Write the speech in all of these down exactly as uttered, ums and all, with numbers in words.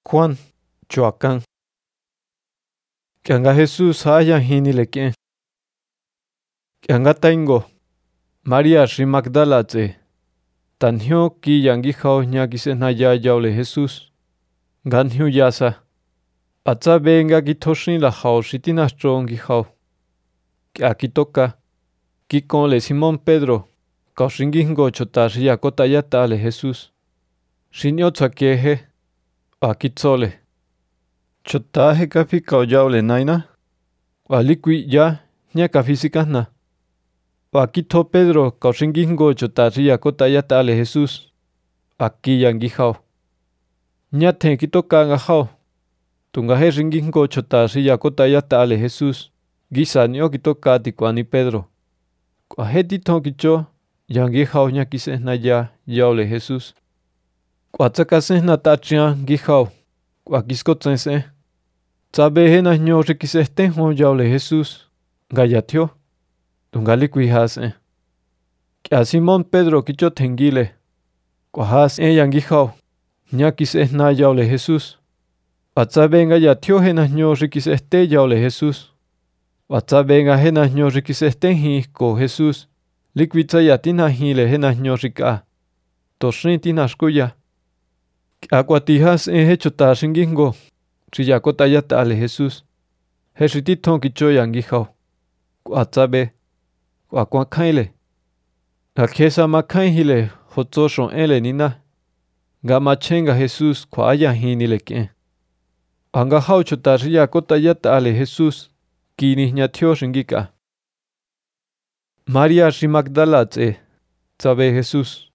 Juan Choacán. Kianga Jesús haya hini leke. Kianga taingo. María shi Magdala tse. Tanhyo ki yangi khao nya kise na ya yaule Jesús. Ganhyo yasa. Atsa benga ki toshin la khao shitina strongi khao. Kia kitoka. Ki con le Simón Pedro. Kaushingi ngo chota shia kota yata le Jesús. Shinyo tsakehe. Akitsole. Chota he kafi kao yaule naina. Walikui ya nya kafi sikasna. Wakito Pedro kaushingi ngo chota shia kota yata le Jesús. Aki yangi khao. Nya ten kitoka nga khao. Tunga he ringi ngo chota shia kota yata le Jesús. Gisa nyo kitoka tikwani Pedro. Kwa he tito kicho yangi khao nya kise na ya yaule Jesús. Kwa tsaka se na tachia gi khao. Kwa kisko tsense. Tsabe he na nyo rikise te hon yaule Jesús. Gaya tio. Tungali kui hase. Kia Simón Pedro kicho tengile. Kwa has e yangi khao. Nya kise na yaule Jesús. Watsabe nga ya tio he na nyo rikise te yaule Jesús. Watsabe nga he na nyo rikise te hi ko Jesús. Likwitsa ya tina hile he na nyo rika. Toshin tina shkuya. Akwatijas e he chota shingingo. Chiya kota yata ale Jesús. He shititon kicho yangi khao. Kwa tsabe. Kwa kwa kaile. Akesa makain hile hotso shon ele nina. Ga machenga Jesús kwa aya hini leke. Anga khao chota chiya kota yata ale Jesús. Kini nya tio shingika. María shi Magdala tse. Tsabe Jesús.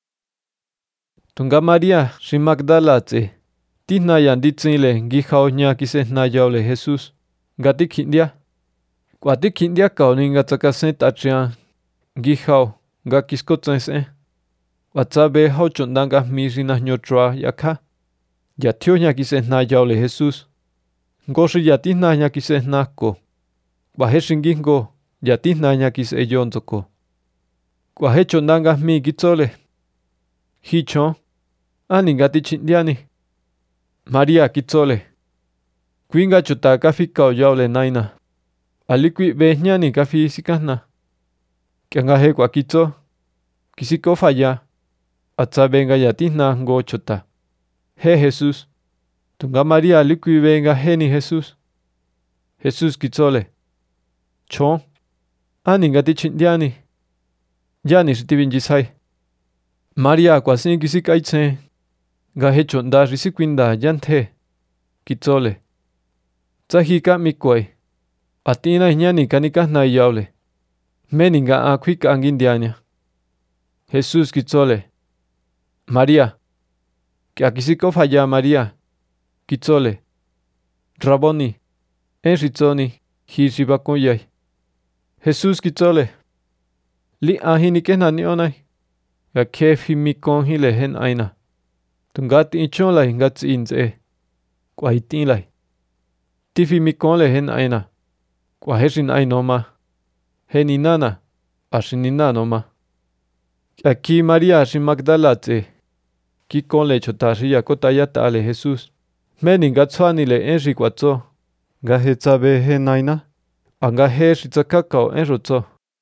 Tunga María shi Magdala tse. Tina yandi tsile ngi khao nya kise na yaule Jesús. Gati kindia. Kwa ti kindia kao ninga tsaka sen tachia. Ngi khao ga kisko tsense. Watsabe hao chondanga miri na nyotra yakha. Ya tio nya kise na yaule Jesús. Ngoshi ya tina nya kise na ko. Kwa he shingingo ya tina nya kise yontoko. Kwa he chondanga mi kitsole. Hicho. Ani gati chindiani. María kitsole. Kuinga chota kafi kao yaule naina. Alikui behnyani kafi sikasna. Kianga he kwa kitso. Kisiko falla. Atsa venga yatisna ngo chota. He Jesús. Tunga María alikui venga he ni Jesús. Jesús kitsole. Chon. Ani gati chindiani. Yani shitibinjisai. María kwa sin kisikaitse. Ga he chonda risikwinda yanthe. Kitsole. Tsahika mikwai. Atina nyani kanikas na yaule. Meninga akwika angindiania. Jesús kitsole. María. Kia kisiko falla María. Kitsole. Raboni. En rizoni. Hirshibakoyai. Jesús kitsole. Li ahini kena ni onai. Ga kefi mikon hile hen aina. Tungati ichon lai ngatsi inze. Kwa hitin lai. Tifi mikon le hen aina. Kwa heshin ainoma. Heni nana. Ashinina noma. Aquí María shi Magdala tse. Ki kon le chota shia kota yata ale Jesús. Meni ngatsuani le enshi kwatso. Ga he tsabe hen aina. Anga he shi tsakakao enrotso.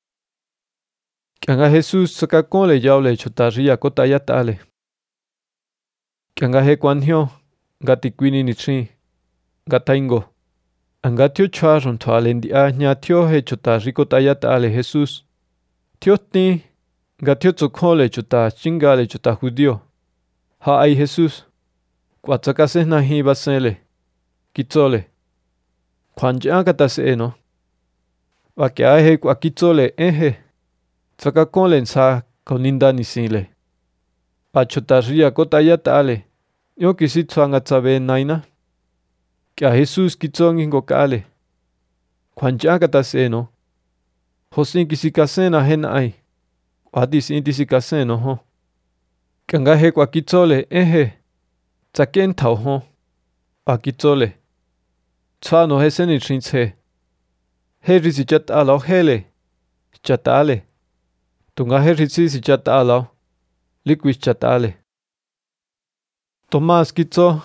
Kianga Jesús tsakakon le yaule chota shia kota yata ale. Kianga he kwanhyo. Gati kwini ni chi. Gataingo. Anga tio charon to alendia nya tio he chota rikota yata ale Jesús. Tio ti. Ga tio tsokole chota chingale chota judío. Ha ai Jesús. Kwa tsakase na hi basele. Kitsole. Kwanja kata se no. Wa kia he kwa kitsole ehe. Tsakakole nsa koninda nisile. Pa chota ria kota yata ale. Yo kisi tsanga tsabe naina. Kia Jesús kitsongi ngokale. Kwanja kata se no. Hosin kisi kasena hen ai. Wadis intisi kaseno ho. Kianga he kwa kitsole ehe. Tsaken tau ho. Pa kitsole. Tsano he seni chintse. He risi chat alao hele. Chat ale. Tunga he risi si chat alao. Liquid chat ale. Tomás kitso.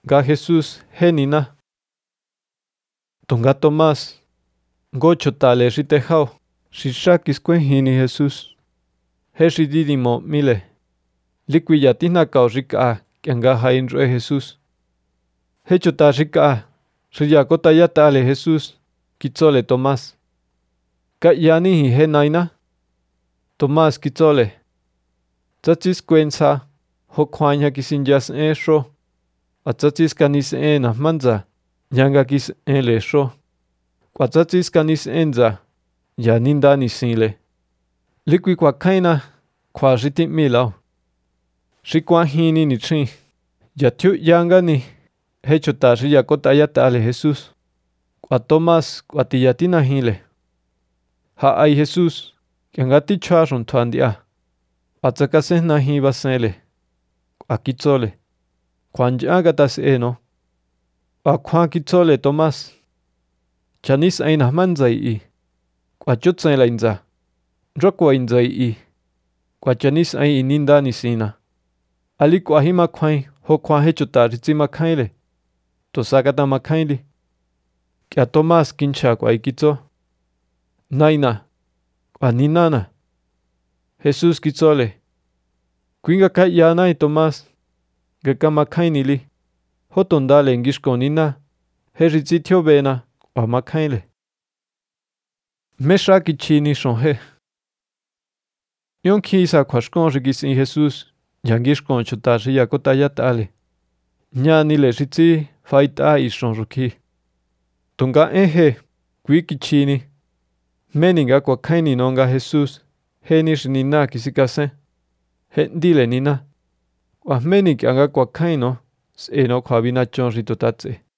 Ga Jesús henina. Tunga Tomás. Gocho tale ritejao. Shishakis kuenhini Jesús. Heshi didimo mile. Liquilla tina kao rika kianga hain rue Jesús. Hecho ta rika. Riyakota ya tale Jesús. Kitzole Tomás. Ka yani henaina. Tomás kitzole. Tzatzis kuensa. Hokwanya kisinjas e sho. A tzatzis kanis e na manza. Nyanga kis e le sho. Kwa tzatzis kanis enza. Ya ninda ni sinle. Likwi kwa kaina. Kwa riti milao. Shikwa hini ni chin. Ya tiu yanga ni. Hecho ta riyakota ya tale Jesús. Kwa Tomás kwa tiyatina hile. Ha ay Jesús. Kiangati charun tuandia. Atzakase na hi basele. Kwa kitzole. Kwa njaga tas eno. Kwa kwa kitzole Tomás. Chanis aina manzai i. Kwa chutzela inza. Rokwa inzai i. Kwa chanis ay ininda ni sina. Ali kwa hima kwai. Ho kwa hecho ta ritzima kaile. To sakata makaili. Kia Tomás kincha kwa ikitzo. Naina. Kwa ninana. Jesús kitzole. Kuinga ka yanai Tomás. Gaka makainili. Hotondale ngishko nina. Herizitio bena. Kwa makaile. Mesha kichini shonhe. Yon kisa kwa shkon rigis in Jesús. Yangishko chutashi yakota yatale. Nyani le ritzi. Faita ishon ruki. Tunga ehe. Kui kichini. Meninga kwa kaini nonga Jesús. Henish nina kisikase. Hendile nina. Kwa menik anga kwa kaino. Seno kwa bina chon ritotatse.